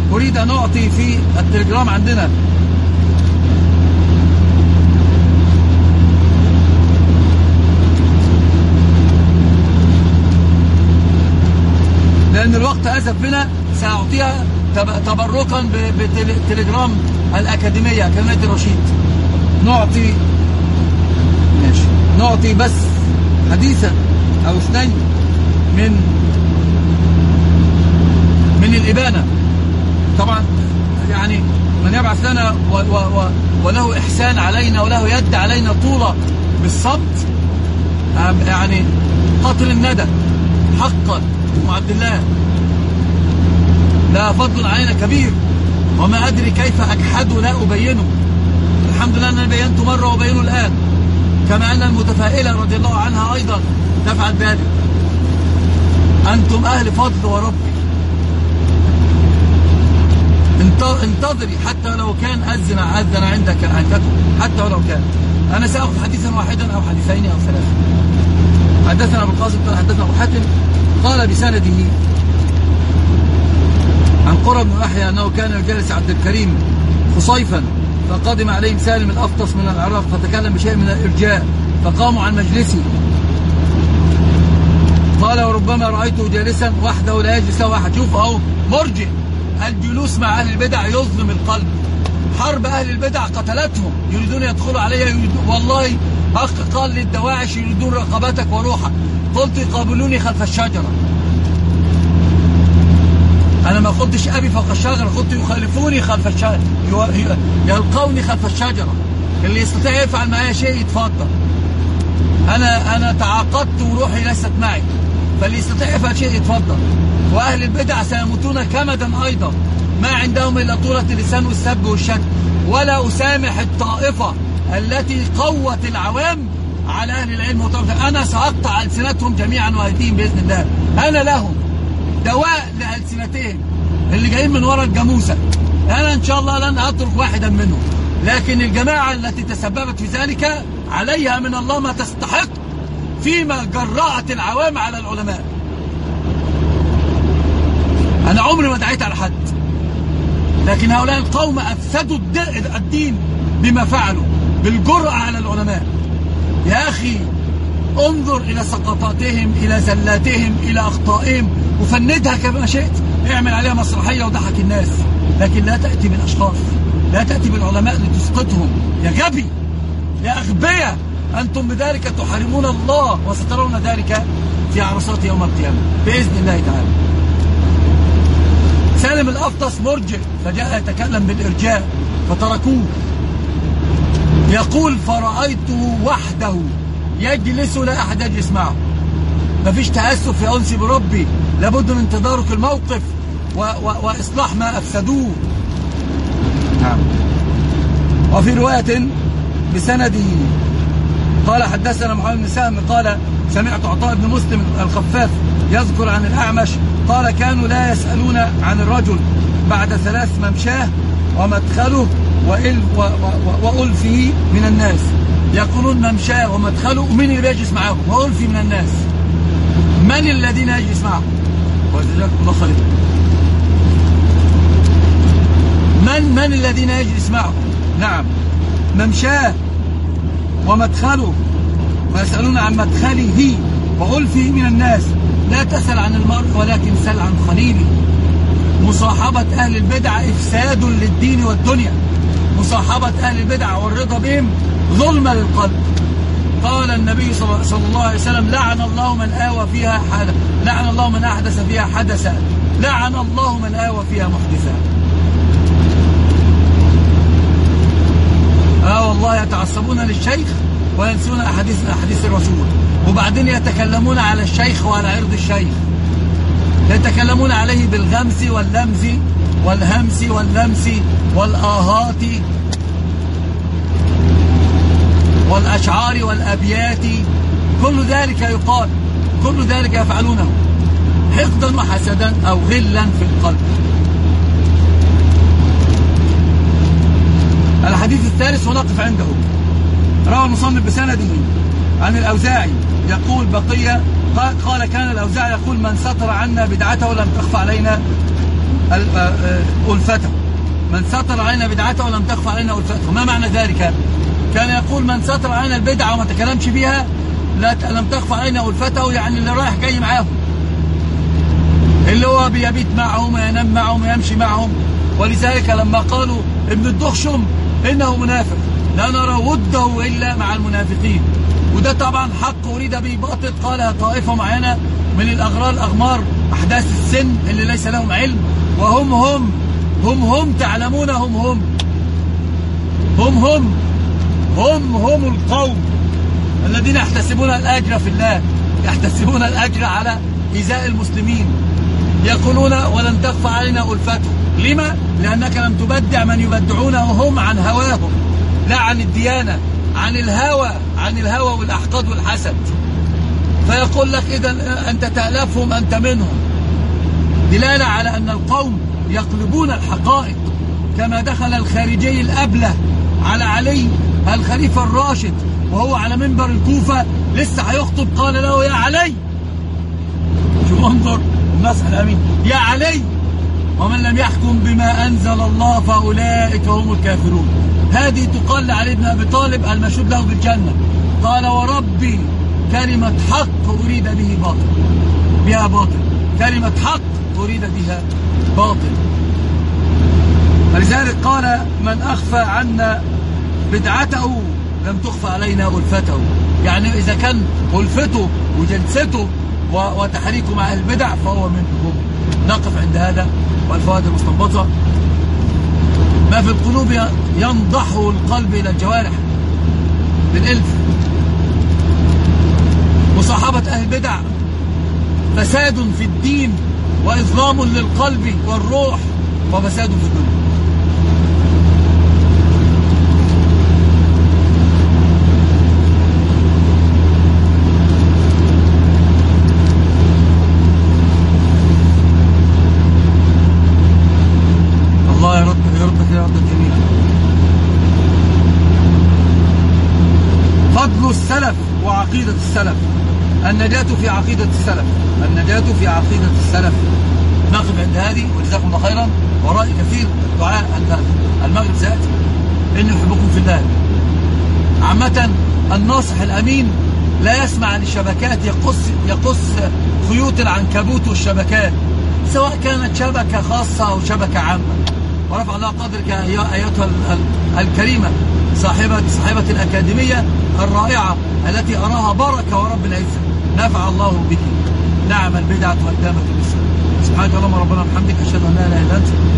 أريد أن أعطي في التليجرام عندنا لأن الوقت أسف بنا، سأعطيها تبركا بتليجرام الأكاديمية أكاديمية الرشيد. نعطي بس حديثا أو اثنين من الإبانة. طبعا يعني من يبعث لنا وله إحسان علينا وله يد علينا طولة بالصبت، يعني قاتل الندى حقا وعبد الله، لا فضل علينا كبير، وما أدري كيف أجحد لا أبينه. الحمد لله أن أنا بينته مرة وأبينه الآن، كما أن المتفائلة رضي الله عنها أيضا تفعل ذلك. أنتم أهل فضل وربي، انتظري حتى لو كان أذن عندكم، حتى ولو كان. أنا سأخذ حديثا واحدا أو حديثين أو ثلاثة. حدثنا أبو القاسم قال حدثنا أبو حاتم قال بسنده عن قرة بن يحيى أنه كان يجلس عبد الكريم خصيفا، فقدم عليهم سالم الأفطس من العراق فتكلم بشيء من الإرجاء، فقاموا عن مجلسه. قال وربما رأيته جالسا وحده لا يجلس واحد. شوف أهو مرجئ، الجلوس مع أهل البدع يظلم القلب. حرب أهل البدع قتلتهم، يريدون يدخلوا علي، والله أخ قال للدواعش يريدون رقبتك وروحك. قلت يقابلوني خلف الشجرة. أنا ما قلتش أبي فوق الشجرة، قلت يخالفوني خلف الشجرة، يلقوني خلف الشجرة. اللي يستطيع يفعل معايا شيء يتفضل. أنا تعاقدت وروحي ليست معي، فاللي يستطيع يفعل شيء يتفضل. وأهل البدع سيموتون كمدا أيضا، ما عندهم إلا طولة اللسان والسب والشتم. ولا أسامح الطائفة التي قوت العوام على أهل العلم وطائفة. أنا سأقطع ألسنتهم جميعا وأيديهم بإذن الله. أنا لهم دواء لألسنتهم اللي جايين من وراء الجاموسة. أنا إن شاء الله لن أترك واحدا منهم، لكن الجماعة التي تسببت في ذلك عليها من الله ما تستحق فيما جرأت العوام على العلماء. أنا عمري ما دعيت على حد، لكن هؤلاء القوم أفسدوا الدين بما فعلوا بالجرأة على العلماء. يا أخي انظر إلى سقطاتهم، إلى زلاتهم، إلى أخطائهم، وفندها كما شئت، اعمل عليها مسرحية وضحك الناس، لكن لا تأتي بالأشخاص، لا تأتي بالعلماء لتسقطهم. يا غبي، يا أغبياء، أنتم بذلك تحاربون الله، وسترون ذلك في عرصات يوم القيامة بإذن الله تعالى. سالم الأفطس مرجئ، فجاء يتكلم بالإرجاء فتركوه. يقول فرأيته وحده يجلس لا أحد يجلس معه. مفيش تأسف يا أنسي بربي، لابد من تدارك الموقف وإصلاح ما أفسدوه. نعم. وفي رواية بسنده قال حدثنا محمد بن سهم قال سمعت عطاء بن مسلم الخفاف يذكر عن الأعمش قال كانوا لا يسألون عن الرجل بعد 3 ممشاه ومدخله وألفه من الناس. يقولون ممشاه ومدخله، ومن اللي بيجلس معهم؟ وألفي من الناس. من الذين يجلس معهم؟ وجزاكم الله خير. من الذين يجلس معهم؟ نعم، ممشاه ومدخله، ويسألون عن مدخله وألفه من الناس. لا تسأل عن المرء ولكن سل عن خليله. مصاحبة أهل البدع إفساد للدين والدنيا. مصاحبة أهل البدع والرضا بهم ظلم للقلب. قال النبي صلى الله عليه وسلم لعن الله من آوى فيها حدثا، لعن الله من أحدث فيها حدثا، لعن الله من آوى فيها محدثا. والله يتعصبون للشيخ وينسون أحاديث الرسول، وبعدين يتكلمون على الشيخ وعلى عرض الشيخ، يتكلمون عليه بالغمس واللمز والهمس واللمس والآهات والأشعار والأبيات. كل ذلك يقال، كل ذلك يفعلونه حقدا وحسدا أو غلا في القلب. الحديث الثالث ونقف عنده. روى المصنف بسنده عن الأوزاعي يقول بقية قال كان الأوزاعي يقول من ستر عنا بدعته لم تخفى علينا ألفته. من ستر علينا بدعته ولم تخفى علينا ألفته. ما معنى ذلك؟ كان يقول من ستر علينا البدعة وما تكلمش فيها لم تخفى علينا ألفته، يعني اللي رايح جاي معاهم، اللي هو بيبيت معهم وينام معهم ويمشي معهم. ولذلك لما قالوا ابن الدخشم إنه منافق لا نرى وده إلا مع المنافقين، وده طبعا حق أريد به باطل قالها طائفة معينة من الأغمار أحداث السن اللي ليس لهم علم، وهم تعلمون هم القوم الذين يحتسبون الأجر في الله، يحتسبون الأجر على إيذاء المسلمين. يقولون ولن تخفى علينا ألفته. لما؟ لأنك لم تبدع من يبدعونه هم عن هواهم، لا عن الديانة، عن الهوى والأحقاد والحسد. فيقول لك إذا أنت تألفهم، أنت منهم، دلالة على أن القوم يقلبون الحقائق. كما دخل الخارجي الأبله على علي الخليفة الراشد وهو على منبر الكوفة لسه هيخطب، قال له يا علي، شو انظر النصح الأمين، يا علي ومن لم يحكم بما أنزل الله فأولئك هم الكافرون. هذه تقال لعلي بن أبي طالب المشهود له بالجنة. قال وربي كلمة حق أريد بها باطل، كلمة حق أريد بها باطل. فلذلك قال من أخفى عنا بدعته لم تخفى علينا ألفته. يعني إذا كان ألفته وجلسته وتحريكه مع البدع فهو منهم. نقف عند هذا والفوائد المستنبطة. ما في القلوب ينضحه القلب إلى الجوارح بالإلف. مصاحبة أهل البدع فساد في الدين وإظلام للقلب والروح وفساد في الدنيا. الله يردك يا رب الجميع. فضل السلف وعقيدة السلف. النجاة في عقيدة السلف، النجاة في عقيدة السلف. نقف عند هذه وجزاكم الله خيرا. ورائي كثير دعاء المغرب سيأتي. إني أحبكم في الله. عامة الناصح الأمين لا يسمع للشبكات يقص خيوط العنكبوت والشبكات، سواء كانت شبكة خاصة أو شبكة عامة. ورفع الله قدرك أيتها الكريمة صاحبة الأكاديمية الرائعة التي أراها بركة ورب العزة. نفع الله بك. نعم البدعة وأدامة الإسلام. سبحانك اللهم ربنا وبحمدك، أشهد أن لا إله إلا أنت